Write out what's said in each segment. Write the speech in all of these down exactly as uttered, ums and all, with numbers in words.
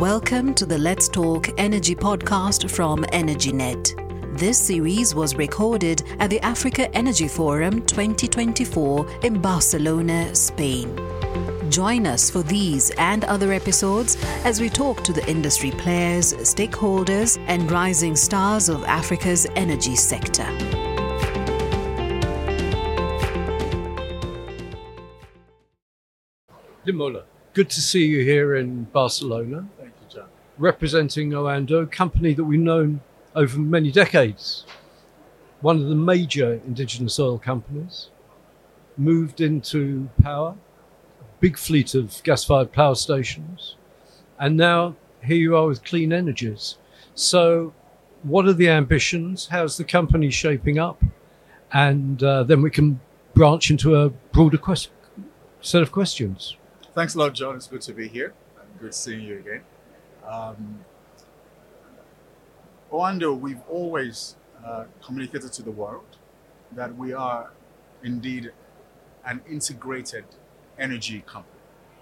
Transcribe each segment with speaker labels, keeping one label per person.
Speaker 1: Welcome to the Let's Talk Energy podcast from EnergyNet. This series was recorded at the Africa Energy Forum twenty twenty-four in Barcelona, Spain. Join us for these and other episodes as we talk to the industry players, stakeholders, and rising stars of Africa's energy sector.
Speaker 2: Demola, good to see you here in Barcelona.
Speaker 3: Thank you, John.
Speaker 2: Representing Oando, a company that we've known over many decades. One of the major indigenous oil companies, moved into power, a big fleet of gas-fired power stations, and now here you are with clean energies. So what are the ambitions? How's the company shaping up? And uh, then we can branch into a broader quest- set of questions.
Speaker 3: Thanks a lot, John. It's good to be here. Good seeing you again. Um, Oando, we've always uh, communicated to the world that we are indeed an integrated energy company.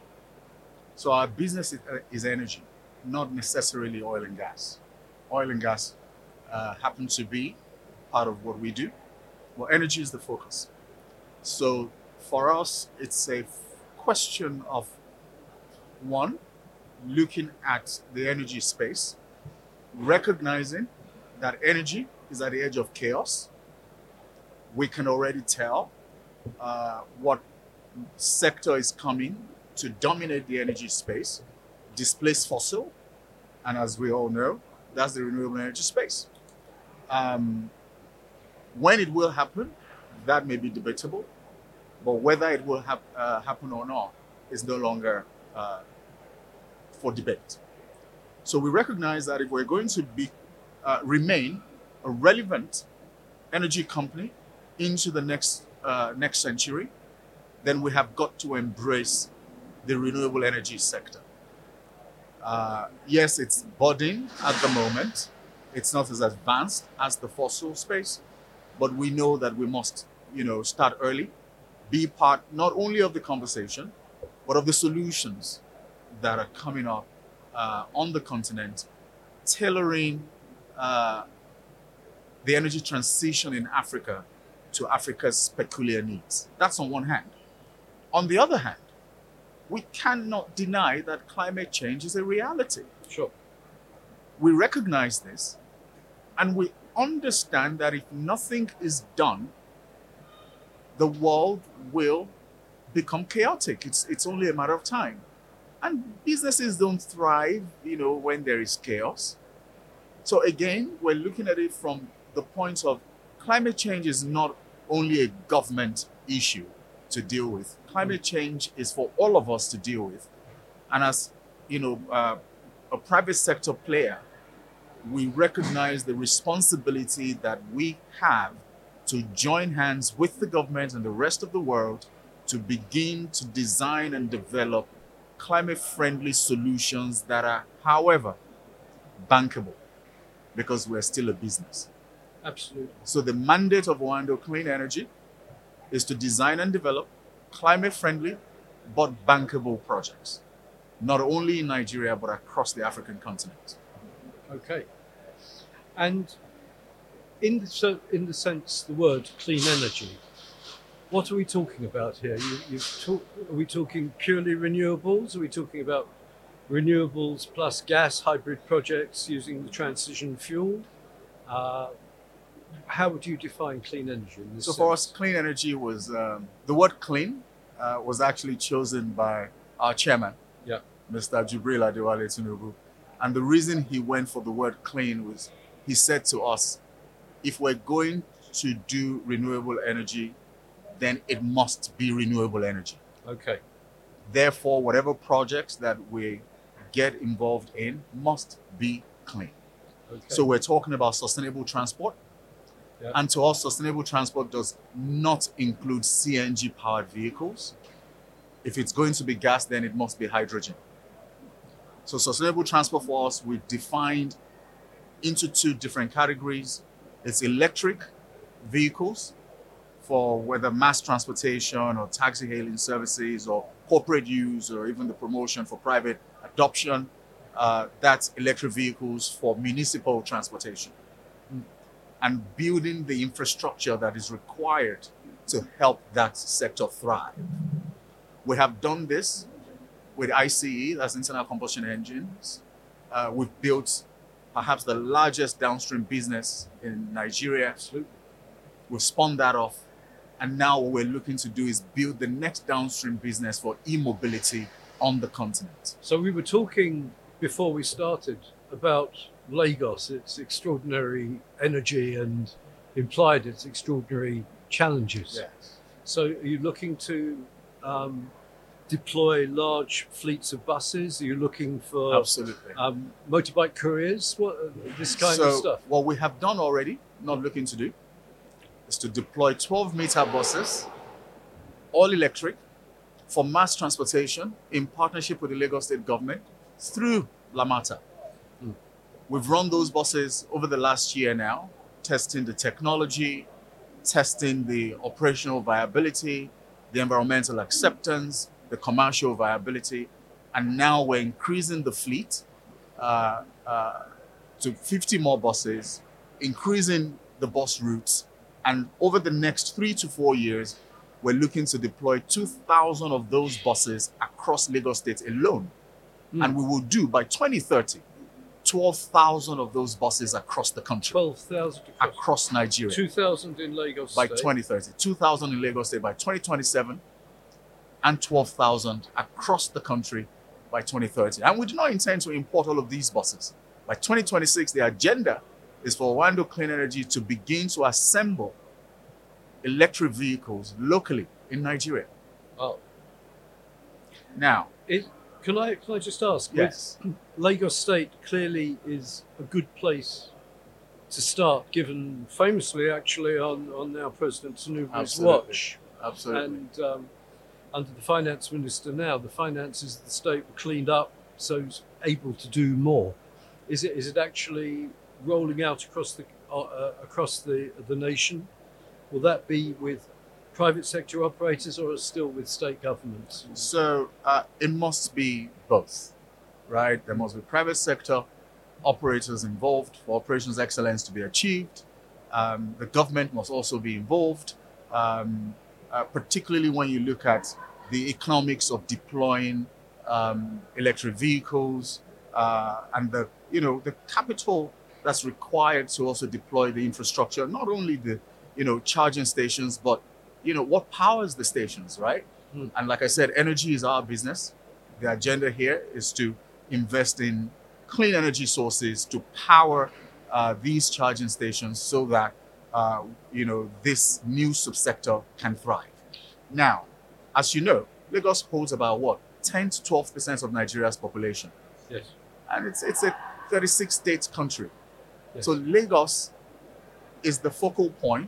Speaker 3: So our business is, uh, is energy, not necessarily oil and gas. Oil and gas uh, happen to be part of what we do, but energy is the focus. So for us, it's a question of, one, looking at the energy space, recognizing that energy is at the edge of chaos. We can already tell uh, what sector is coming to dominate the energy space, displace fossil, and as we all know, that's the renewable energy space. Um, when it will happen, that may be debatable. But whether it will hap- uh, happen or not is no longer uh, for debate. So we recognize that if we're going to be uh, remain a relevant energy company into the next uh, next century, then we have got to embrace the renewable energy sector. Uh, yes, it's budding at the moment. It's not as advanced as the fossil space, but we know that we must, you know, start early. Be part not only of the conversation, but of the solutions that are coming up uh, on the continent, tailoring uh, the energy transition in Africa to Africa's peculiar needs. That's on one hand. On the other hand, we cannot deny that climate change is a reality.
Speaker 2: Sure.
Speaker 3: We recognize this, and we understand that if nothing is done, the world will become chaotic. It's it's only a matter of time. And businesses don't thrive, you know, when there is chaos. So again, we're looking at it from the point of climate change is not only a government issue to deal with. Climate change is for all of us to deal with. And as, you know, uh, a private sector player, we recognize the responsibility that we have to join hands with the government and the rest of the world to begin to design and develop climate-friendly solutions that are, however, bankable, because we're still a business.
Speaker 2: Absolutely.
Speaker 3: So the mandate of Oando Clean Energy is to design and develop climate-friendly but bankable projects, not only in Nigeria, but across the African continent.
Speaker 2: Okay. And In the, so in the sense, the word clean energy, what are we talking about here? You, you've talk, are we talking purely renewables? Are we talking about renewables plus gas hybrid projects using the transition fuel? Uh, how would you define clean energy in this
Speaker 3: So
Speaker 2: sense?
Speaker 3: for us, clean energy was, um, the word clean uh, was actually chosen by our chairman,
Speaker 2: yeah.
Speaker 3: Mister Jubril Adewale Tinubu. And the reason he went for the word clean was he said to us, if we're going to do renewable energy, then it must be renewable energy.
Speaker 2: Okay.
Speaker 3: Therefore, whatever projects that we get involved in must be clean.
Speaker 2: Okay.
Speaker 3: So we're talking about sustainable transport.
Speaker 2: Yeah.
Speaker 3: And to us, sustainable transport does not include C N G powered vehicles. If it's going to be gas, then it must be hydrogen. So sustainable transport for us, we've defined into two different categories. It's electric vehicles for whether mass transportation or taxi hailing services or corporate use or even the promotion for private adoption. uh, that's electric vehicles for municipal transportation
Speaker 2: Mm.
Speaker 3: and building the infrastructure that is required to help that sector thrive. We have done this with I C E, that's internal combustion engines. Uh, we've built perhaps the largest downstream business in Nigeria.
Speaker 2: Absolutely.
Speaker 3: We've spun that off. And now what we're looking to do is build the next downstream business for e-mobility on the continent.
Speaker 2: So we were talking before we started about Lagos, its extraordinary energy and implied its extraordinary challenges.
Speaker 3: Yes.
Speaker 2: So are you looking to um, deploy large fleets of buses? Are you looking for
Speaker 3: Absolutely.
Speaker 2: um, motorbike couriers? What, this kind
Speaker 3: so
Speaker 2: of stuff?
Speaker 3: what we have done already, not looking to do, is to deploy twelve meter buses, all electric, for mass transportation in partnership with the Lagos State government through Lamata.
Speaker 2: Mm.
Speaker 3: We've run those buses over the last year now, testing the technology, testing the operational viability, the environmental acceptance, the commercial viability, and now we're increasing the fleet uh, uh, to fifty more buses, increasing the bus routes, and over the next three to four years, we're looking to deploy two thousand of those buses across Lagos State alone.
Speaker 2: Mm.
Speaker 3: And we will do, by twenty thirty, twelve thousand of those buses across the country,
Speaker 2: twelve thousand across,
Speaker 3: across Nigeria.
Speaker 2: two thousand in Lagos
Speaker 3: By
Speaker 2: State.
Speaker 3: twenty thirty, two thousand in Lagos State by twenty twenty-seven, and twelve thousand across the country by twenty thirty. And we do not intend to import all of these buses. By twenty twenty-six, the agenda is for Oando Clean Energy to begin to assemble electric vehicles locally in Nigeria.
Speaker 2: Oh.
Speaker 3: Now,
Speaker 2: Is, can I can I just ask?
Speaker 3: yes,
Speaker 2: With Lagos State clearly is a good place to start, given famously actually on, on our President Tinubu's
Speaker 3: Absolutely.
Speaker 2: watch.
Speaker 3: absolutely.
Speaker 2: And um, under the finance minister now, the finances of the state were cleaned up, so it's able to do more. Is it is it actually rolling out across the uh, uh, across the the nation? Will that be with private sector operators or still with state governments?
Speaker 3: So uh, it must be both, right? There must be private sector operators involved for operations excellence to be achieved. Um, the government must also be involved, um, uh, particularly when you look at the economics of deploying um, electric vehicles uh, and the, you know, the capital that's required to also deploy the infrastructure, not only the, you know, charging stations, but, you know, what powers the stations, right?
Speaker 2: Hmm.
Speaker 3: And like I said, energy is our business. The agenda here is to invest in clean energy sources to power uh, these charging stations so that, uh, you know, this new subsector can thrive. Now, as you know, Lagos holds about what, ten to twelve percent of Nigeria's population.
Speaker 2: Yes.
Speaker 3: And it's, it's a thirty-six state country.
Speaker 2: Yes.
Speaker 3: So Lagos is the focal point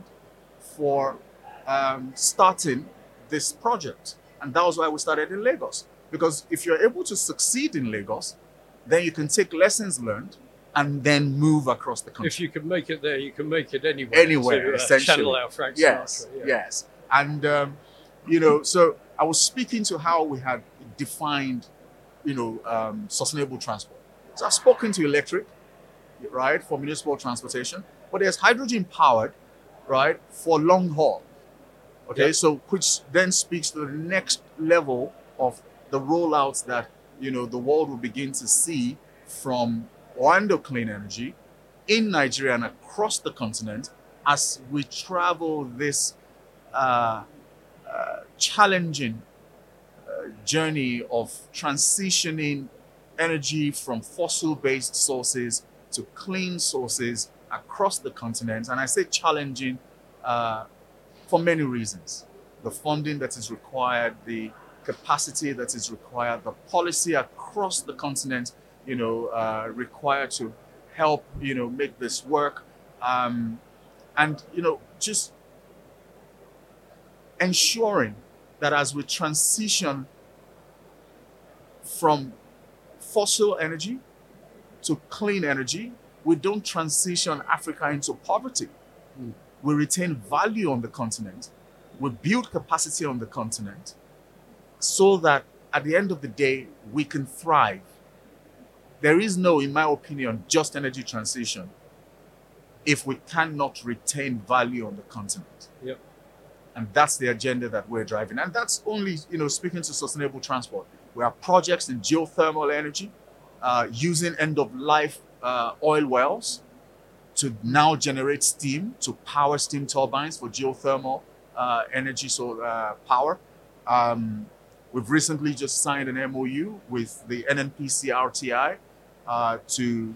Speaker 3: for um, starting this project. And that was why we started in Lagos. Because if you're able to succeed in Lagos, then you can take lessons learned and then move across the country.
Speaker 2: If you can make it there, you can make it anywhere.
Speaker 3: Anywhere,
Speaker 2: to, uh,
Speaker 3: essentially.
Speaker 2: Channel out Frank
Speaker 3: Yes,
Speaker 2: Sinatra, yeah.
Speaker 3: yes. And, um, you know, so I was speaking to how we had defined, you know, um, sustainable transport. So I've spoken to electric, right, for municipal transportation, but there's hydrogen powered, right, for long haul. Okay,
Speaker 2: Yeah.
Speaker 3: so which then speaks to the next level of the rollouts that, you know, the world will begin to see from Oando Clean Energy in Nigeria and across the continent as we travel this uh, uh, challenging uh, journey of transitioning energy from fossil-based sources to clean sources across the continent. And I say challenging uh, for many reasons. The funding that is required, the capacity that is required, the policy across the continent, you know, uh, required to help, you know, make this work. Um, and, you know, just ensuring that as we transition from fossil energy to clean energy, we don't transition Africa into poverty.
Speaker 2: Mm.
Speaker 3: We retain value on the continent. We build capacity on the continent so that at the end of the day, we can thrive. there is no, in my opinion, just energy transition if we cannot retain value on the continent.
Speaker 2: Yep.
Speaker 3: And that's the agenda that we're driving. And that's only, you know, speaking to sustainable transport. We have projects in geothermal energy, uh, using end-of-life uh, oil wells to now generate steam, to power steam turbines for geothermal uh, energy so, uh, power. Um, we've recently just signed an M O U with the N N P C R T I uh, to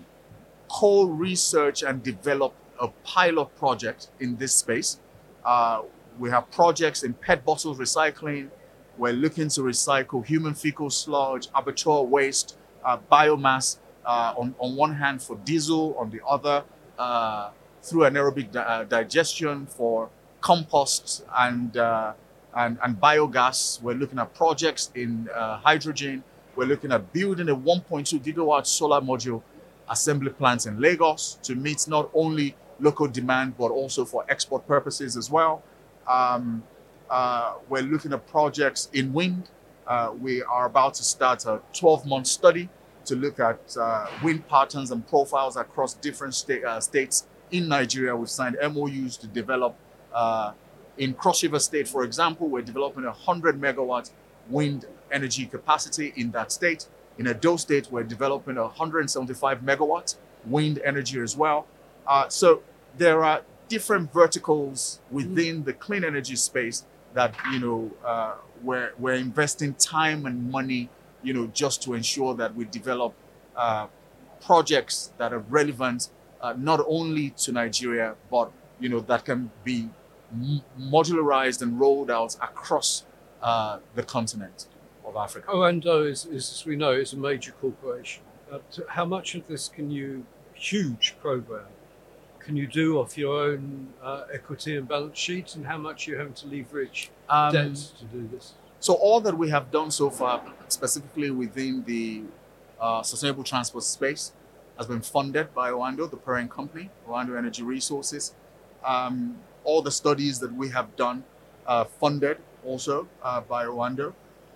Speaker 3: co-research and develop a pilot project in this space. Uh, we have projects in P E T bottle recycling. We're looking to recycle human fecal sludge, abattoir waste, uh, biomass, uh, on, on one hand for diesel, on the other uh, through anaerobic di- uh, digestion for composts and, uh, and, and biogas. We're looking at projects in uh, hydrogen. We're looking at building a one point two gigawatt solar module assembly plants in Lagos to meet not only local demand, but also for export purposes as well. Um, uh, we're looking at projects in wind. Uh, we are about to start a twelve-month study to look at uh, wind patterns and profiles across different sta- uh, states in Nigeria. We've signed M O Us to develop, uh, in Cross River State, for example, we're developing a one hundred megawatt wind energy capacity in that state. In Edo State, we're developing a one hundred seventy-five megawatt wind energy as well. Uh, so there are different verticals within the clean energy space that, you know, uh, we're, we're investing time and money, you know, just to ensure that we develop uh, projects that are relevant uh, not only to Nigeria, but, you know, that can be m- modularized and rolled out across uh, the continent of Africa.
Speaker 2: Oando is, is, as we know, is a major corporation. Uh, how much of this can you, huge program, can you do off your own uh, equity and balance sheet, and how much are you having to leverage
Speaker 3: Um,
Speaker 2: debt to do this?
Speaker 3: So all that we have done so far, specifically within the uh, sustainable transport space, has been funded by Oando, the parent company, Oando Energy Resources. Um, all the studies that we have done uh, funded also uh, by Oando.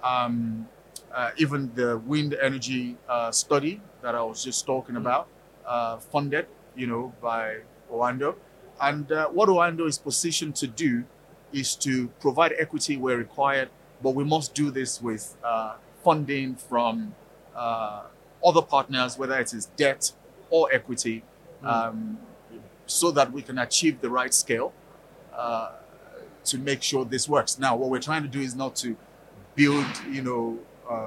Speaker 3: Um, uh, even the wind energy uh, study that I was just talking about, uh, funded, you know, by Oando. And uh, what Oando is positioned to do is to provide equity where required, but we must do this with uh, funding from uh, other partners, whether it is debt or equity, um, so that we can achieve the right scale uh, to make sure this works. Now, what we're trying to do is not to build, you know, uh,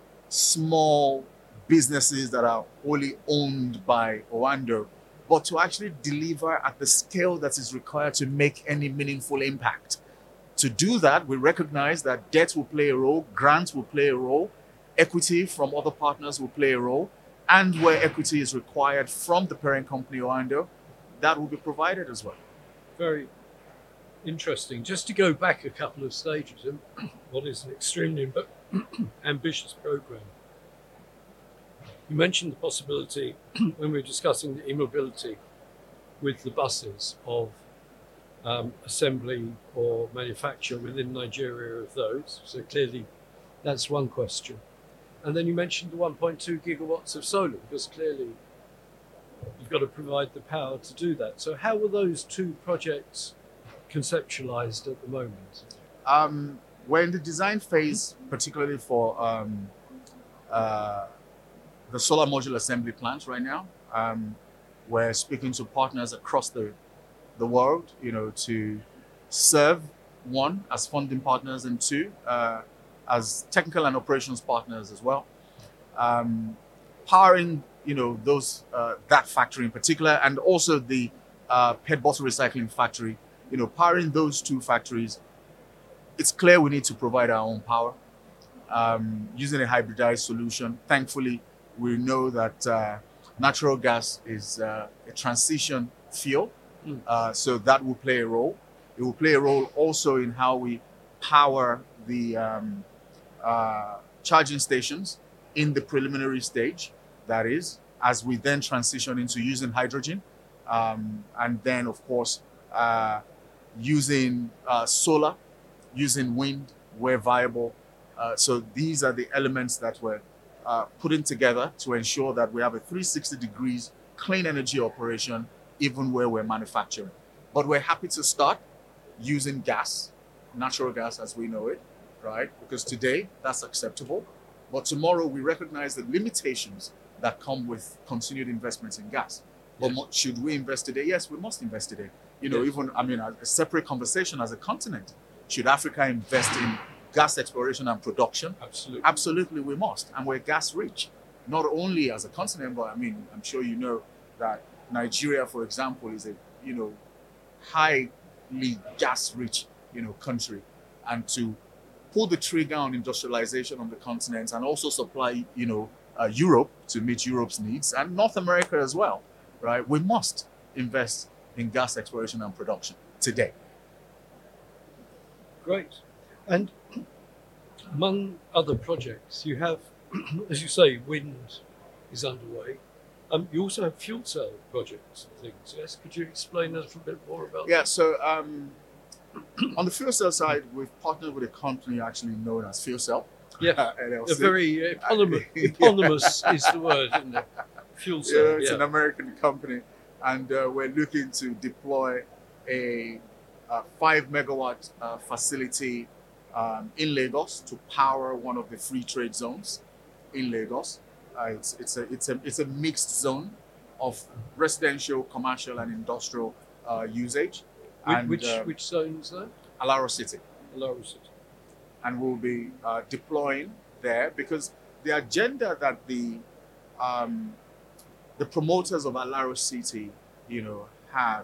Speaker 3: small businesses that are wholly owned by Oando, but to actually deliver at the scale that is required to make any meaningful impact. To do that, we recognize that debt will play a role, grants will play a role, equity from other partners will play a role, and where equity is required from the parent company Oando, that will be provided as well.
Speaker 2: Very interesting. Just to go back a couple of stages, and what is an extremely amb- ambitious program. You mentioned the possibility when we were discussing the e-mobility with the buses of um, assembly or manufacture within Nigeria of those. So clearly that's one question. And then you mentioned the one point two gigawatts of solar, because clearly you've got to provide the power to do that. So how were those two projects conceptualized at the moment?
Speaker 3: Um, we're in the design phase, particularly for um, uh, the solar module assembly plants right now. Um, we're speaking to partners across the, the world, you know, to serve, one, as funding partners, and two, uh, as technical and operations partners as well. Um, powering, you know, those uh, that factory in particular, and also the uh, P E T bottle recycling factory, you know, powering those two factories. It's clear we need to provide our own power um, using a hybridized solution. Thankfully, we know that uh, natural gas is uh, a transition fuel, mm. uh, so that will play a role. It will play a role also in how we power the um, uh, charging stations in the preliminary stage, that is, as we then transition into using hydrogen, um, and then, of course, uh, using uh, solar, using wind where viable. Uh, so these are the elements that we're uh, putting together to ensure that we have a three sixty degrees clean energy operation even where we're manufacturing. But we're happy to start using gas, natural gas as we know it, right? Because today that's acceptable. But tomorrow we recognize the limitations that come with continued investments in gas. But
Speaker 2: Yes.
Speaker 3: should we invest today? Yes, we must invest today. You know,
Speaker 2: Yes.
Speaker 3: even, I mean, a, a separate conversation as a continent. Should Africa invest in gas exploration and production?
Speaker 2: Absolutely.
Speaker 3: Absolutely, we must. And we're gas rich, not only as a continent, but I mean, I'm sure you know that Nigeria, for example, is a, you know, highly gas rich, you know, country. And to pull the trigger on industrialization on the continent and also supply, you know, uh, Europe to meet Europe's needs and North America as well, right? We must invest in gas exploration and production today.
Speaker 2: Great. And among other projects, you have, as you say, wind is underway. Um, you also have fuel cell projects and things, yes? Could you explain a little bit more about
Speaker 3: Yeah, so um, on the fuel cell side, we've partnered with a company actually known as Fuel Cell.
Speaker 2: that? Yeah,
Speaker 3: uh, L L C.
Speaker 2: a very eponymous, eponymous is the word, isn't it? Fuel
Speaker 3: Yeah,
Speaker 2: cell,
Speaker 3: it's
Speaker 2: yeah.
Speaker 3: an American company, and uh, we're looking to deploy a, uh five megawatt uh, facility um, in Lagos to power one of the free trade zones in Lagos. Uh, it's it's a it's a it's a mixed zone of residential, commercial, and industrial uh, usage.
Speaker 2: Which,
Speaker 3: and
Speaker 2: which,
Speaker 3: uh,
Speaker 2: which zone is that?
Speaker 3: Alaro City.
Speaker 2: Alaro City.
Speaker 3: And we'll be uh, deploying there because the agenda that the um, the promoters of Alaro City, you know, have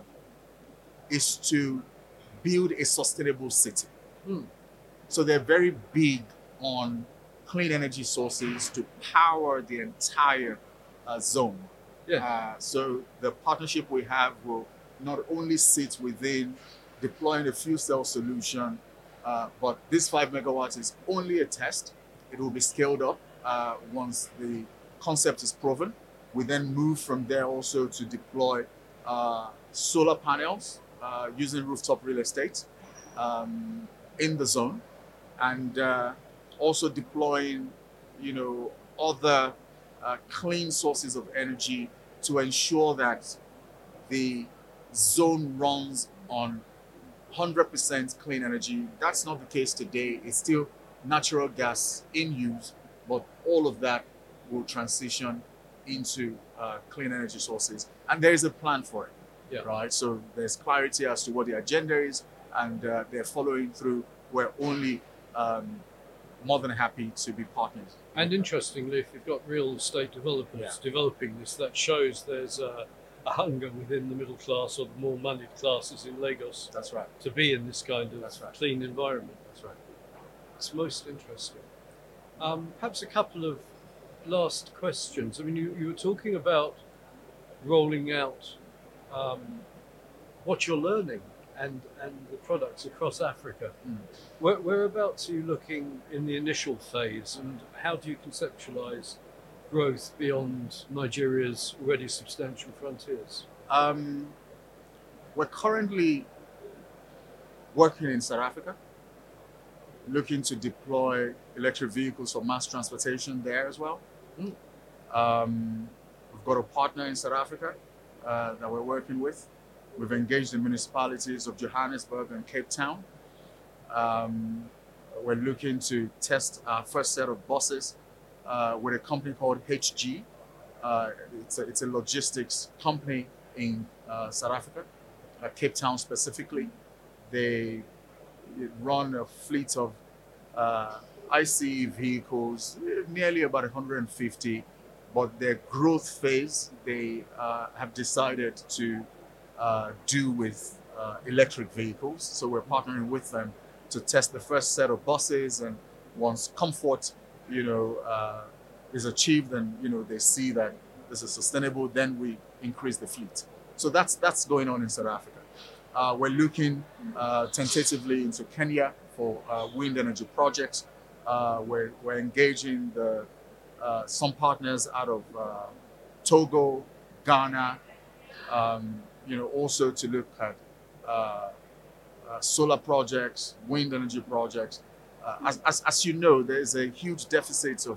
Speaker 3: is to build a sustainable city.
Speaker 2: Hmm.
Speaker 3: So they're very big on clean energy sources to power the entire uh, zone.
Speaker 2: Yeah.
Speaker 3: Uh, so the partnership we have will not only sit within deploying a fuel cell solution, uh, but this five megawatts is only a test. It will be scaled up uh, once the concept is proven. We then move from there also to deploy uh, solar panels uh, using rooftop real estate um, in the zone, and uh, also deploying, you know, other uh, clean sources of energy to ensure that the zone runs on one hundred percent clean energy. That's not the case today. It's still natural gas in use, but all of that will transition into uh, clean energy sources. And there is a plan for it,
Speaker 2: Yeah.
Speaker 3: right? So there's clarity as to what the agenda is, and uh, they're following through. We're only um, more than happy to be partners.
Speaker 2: And interestingly, if you've got real estate developers
Speaker 3: Yeah.
Speaker 2: developing this, that shows there's a, a hunger within the middle class or the more moneyed classes in Lagos
Speaker 3: That's right.
Speaker 2: to be in this kind of
Speaker 3: That's right.
Speaker 2: clean environment.
Speaker 3: That's right.
Speaker 2: It's most interesting. Um, perhaps a couple of last questions. I mean, you, you were talking about rolling out um, what you're learning and, and the products across Africa.
Speaker 3: Mm.
Speaker 2: Where, whereabouts are you looking in the initial phase, and how do you conceptualize growth beyond Nigeria's already substantial frontiers?
Speaker 3: Um, we're currently working in South Africa, looking to deploy electric vehicles for mass transportation there as well.
Speaker 2: Mm.
Speaker 3: Um, we've got a partner in South Africa uh, that we're working with. We've engaged the municipalities of Johannesburg and Cape Town. Um, we're looking to test our first set of buses uh, with a company called H G. Uh, it's, a, it's a logistics company in uh, South Africa, uh, Cape Town specifically. They run a fleet of uh, I C E vehicles, nearly about one hundred fifty, but their growth phase, they uh, have decided to uh, do with uh, electric vehicles. So we're partnering with them to test the first set of buses, and once comfort, you know, uh, is achieved, and you know they see that this is sustainable, then we increase the fleet. So that's that's going on in South Africa. Uh, we're looking uh, tentatively into Kenya for uh, wind energy projects. Uh, we're, we're engaging the, uh, some partners out of uh, Togo, Ghana, um, you know, also to look at uh, uh, solar projects, wind energy projects. Uh, as, as, as you know, there is a huge deficit of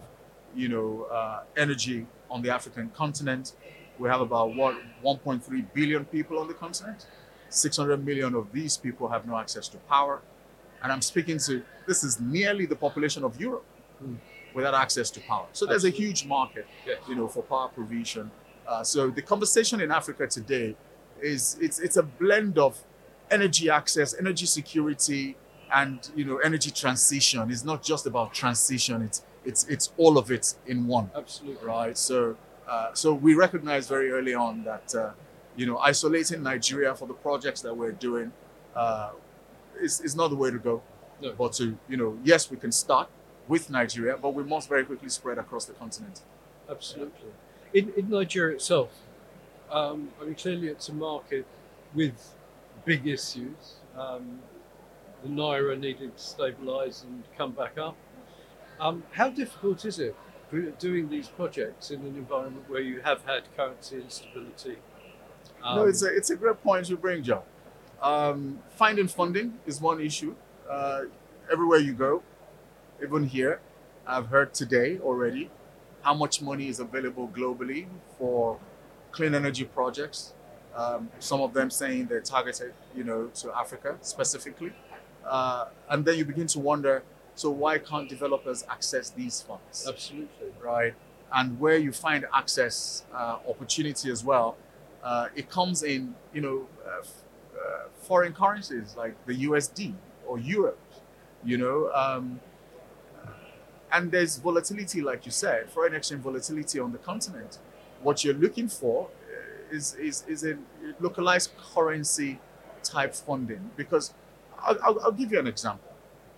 Speaker 3: you know, uh, energy on the African continent. We have about what one point three billion people on the continent. six hundred million of these people have no access to power. And I'm speaking to, this is nearly the population of Europe
Speaker 2: Mm.
Speaker 3: without access to power. So there's a
Speaker 2: Absolutely.
Speaker 3: huge market,
Speaker 2: Yes.
Speaker 3: you know, for power provision. Uh, so the conversation in Africa today is it's it's a blend of energy access, energy security, and you know, energy transition. It's not just about transition. It's it's it's all of it in one,
Speaker 2: Absolutely.
Speaker 3: right? So uh, so we recognized very early on that uh, you know, isolating Nigeria for the projects that we're doing uh, is is not the way to go.
Speaker 2: No.
Speaker 3: But to you know, yes, we can start with Nigeria, but we must very quickly spread across the continent.
Speaker 2: Absolutely. In, in Nigeria itself, um, I mean, clearly it's a market with big issues. Um, the Naira needing to stabilise and come back up. Um, how difficult is it for doing these projects in an environment where you have had currency instability? Um,
Speaker 3: No, it's a it's a great point you bring, Joe. Um, finding funding is one issue. Uh, everywhere you go, even here, I've heard today already how much money is available globally for clean energy projects. Um, some of them saying they're targeted, you know, to Africa specifically, uh, and then you begin to wonder, so why can't developers access these funds?
Speaker 2: Absolutely.
Speaker 3: Right? And where you find access uh, opportunity as well, uh, it comes in, you know, uh, f- uh, foreign currencies like the U S D or euros, you know. Um, and there's volatility, like you said, foreign exchange volatility on the continent. What you're looking for uh, is is is a localized currency type funding. Because I'll, I'll, I'll give you an example.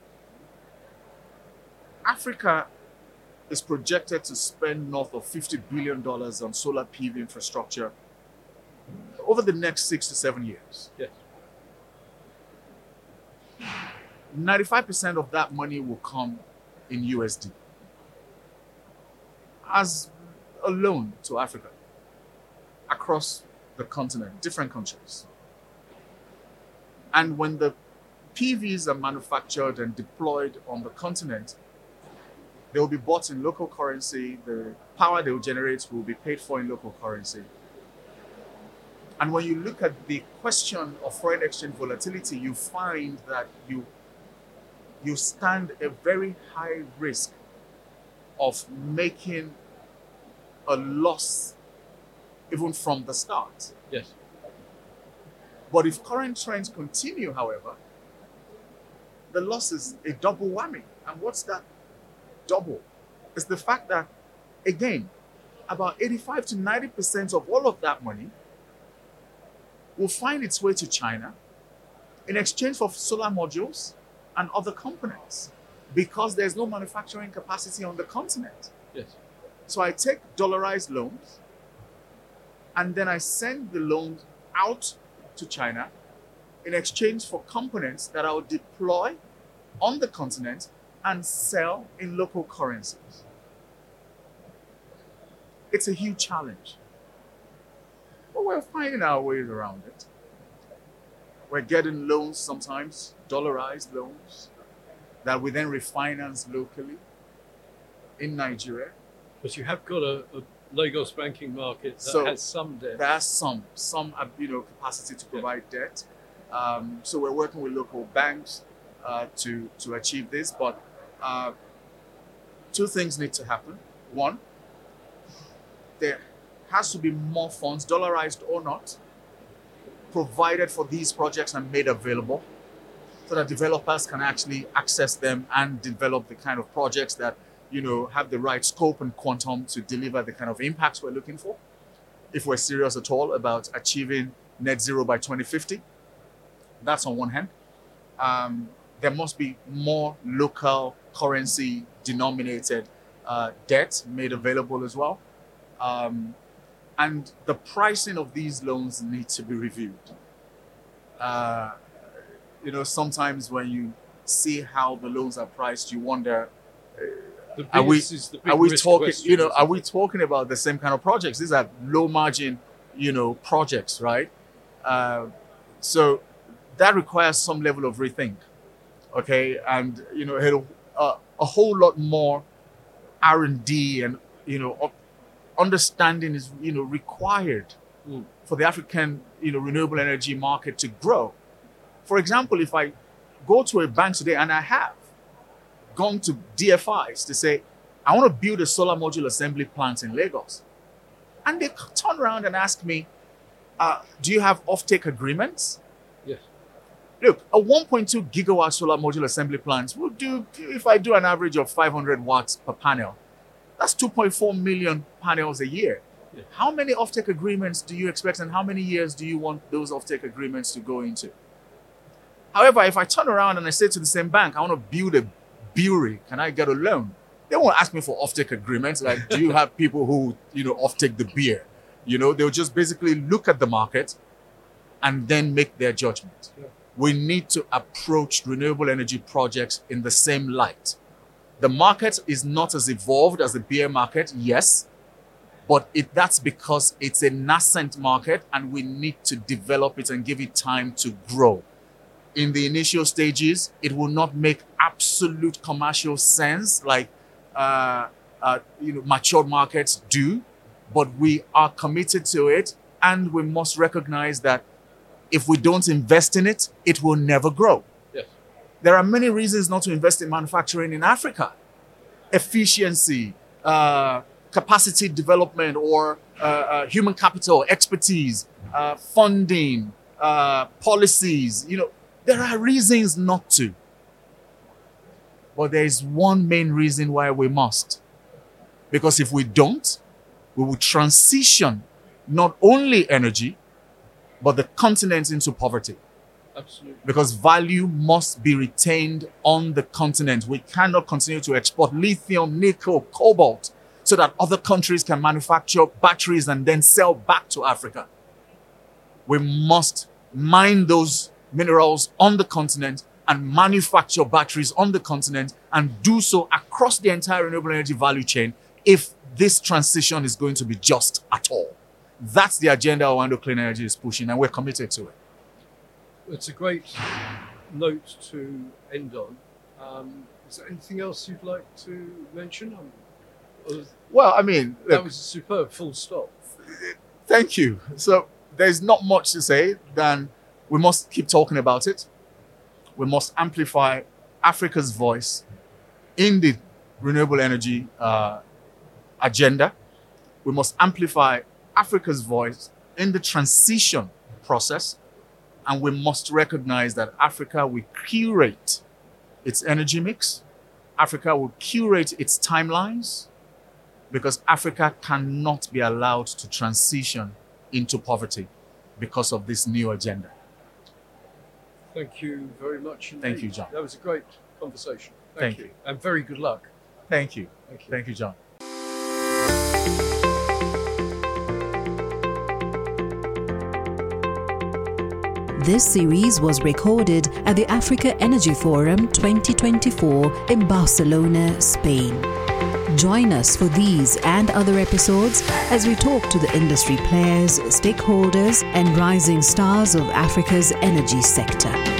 Speaker 3: Africa is projected to spend north of fifty billion dollars on solar P V infrastructure over the next six to seven years.
Speaker 2: Yes.
Speaker 3: ninety-five percent of that money will come in U S D as a loan to Africa across the continent, different countries. And when the P Vs are manufactured and deployed on the continent, they will be bought in local currency. The power they will generate will be paid for in local currency. And when you look at the question of foreign exchange volatility, you find that you you stand a very high risk of making a loss even from the start.
Speaker 2: Yes.
Speaker 3: But if current trends continue, however, the loss is a double whammy. And what's that double? It's the fact that, again, about eighty-five to ninety percent of all of that money will find its way to China in exchange for solar modules and other components, because there's no manufacturing capacity on the continent.
Speaker 2: Yes.
Speaker 3: So I take dollarized loans and then I send the loans out to China in exchange for components that I will deploy on the continent and sell in local currencies. It's a huge challenge, but we're finding our ways around it. We're getting loans sometimes, dollarized loans, that we then refinance locally in Nigeria.
Speaker 2: But you have got a, a Lagos banking market that
Speaker 3: So
Speaker 2: has some debt.
Speaker 3: There are some, some have, you know, capacity to provide debt. Um, so we're working with local banks uh, to, to achieve this. But uh, two things need to happen. One, there has to be more funds, dollarized or not, provided for these projects and made available so that developers can actually access them and develop the kind of projects that, you know, have the right scope and quantum to deliver the kind of impacts we're looking for. If we're serious at all about achieving net zero by twenty fifty, that's on one hand. Um, there must be more local currency denominated uh, debt made available as well. Um, and the pricing of these loans need to be reviewed. Uh, you know, sometimes when you see how the loans are priced, you wonder,
Speaker 2: The
Speaker 3: are we,
Speaker 2: biggest is the big
Speaker 3: are we
Speaker 2: risk
Speaker 3: talking,
Speaker 2: question,
Speaker 3: you know,
Speaker 2: isn't
Speaker 3: are
Speaker 2: it?
Speaker 3: we talking about the same kind of projects? These are low margin, you know, projects, right? Uh, so that requires some level of rethink, okay? And, you know, a, a whole lot more R and D and, you know, understanding is, you know, required mm. for the African, you know, renewable energy market to grow. For example, if I go to a bank today, and I have gone to D F Is to say, I want to build a solar module assembly plant in Lagos. And they turn around and ask me, uh, do you have offtake agreements?
Speaker 2: Yes.
Speaker 3: Look, a one point two gigawatt solar module assembly plant will do, if I do an average of five hundred watts per panel, that's two point four million panels a year. Yes. How many offtake agreements do you expect, and how many years do you want those offtake agreements to go into? However, if I turn around and I say to the same bank, I want to build a brewery, can I get a loan? They won't ask me for offtake agreements. Like, do you have people who, you know, offtake the beer? You know, they'll just basically look at the market and then make their judgment. Yeah. We need to approach renewable energy projects in the same light. The market is not as evolved as the beer market, yes, but it, that's because it's a nascent market and we need to develop it and give it time to grow. In the initial stages, it will not make absolute commercial sense like uh, uh, you know, mature markets do, but we are committed to it, and we must recognize that if we don't invest in it, it will never grow.
Speaker 2: Yes.
Speaker 3: There are many reasons not to invest in manufacturing in Africa. Efficiency, uh, capacity development, or uh, uh, human capital, expertise, uh, funding, uh, policies. You know, there are reasons not to. But there is one main reason why we must. Because if we don't, we will transition not only energy, but the continent into poverty.
Speaker 2: Absolutely.
Speaker 3: Because value must be retained on the continent. We cannot continue to export lithium, nickel, cobalt, so that other countries can manufacture batteries and then sell back to Africa. We must mine those minerals on the continent and manufacture batteries on the continent, and do so across the entire renewable energy value chain if this transition is going to be just at all. That's the agenda Oando Clean Energy is pushing, and we're committed to it.
Speaker 2: It's a great note to end on. Um, is there anything else you'd like to mention? Um,
Speaker 3: well, I mean...
Speaker 2: That
Speaker 3: look,
Speaker 2: was a superb full stop.
Speaker 3: Thank you. So there's not much to say than we must keep talking about it. We must amplify Africa's voice in the renewable energy uh, agenda. We must amplify Africa's voice in the transition process. And we must recognize that Africa will curate its energy mix. Africa will curate its timelines, because Africa cannot be allowed to transition into poverty because of this new agenda.
Speaker 2: Thank you very much indeed.
Speaker 3: Thank you, John.
Speaker 2: That was a great conversation. Thank,
Speaker 3: Thank
Speaker 2: you.
Speaker 3: you.
Speaker 2: And very good luck.
Speaker 3: Thank you.
Speaker 2: Thank you.
Speaker 3: Thank you, John.
Speaker 1: This series was recorded at the Africa Energy Forum twenty twenty-four in Barcelona, Spain. Join us for these and other episodes as we talk to the industry players, stakeholders, and rising stars of Africa's energy sector.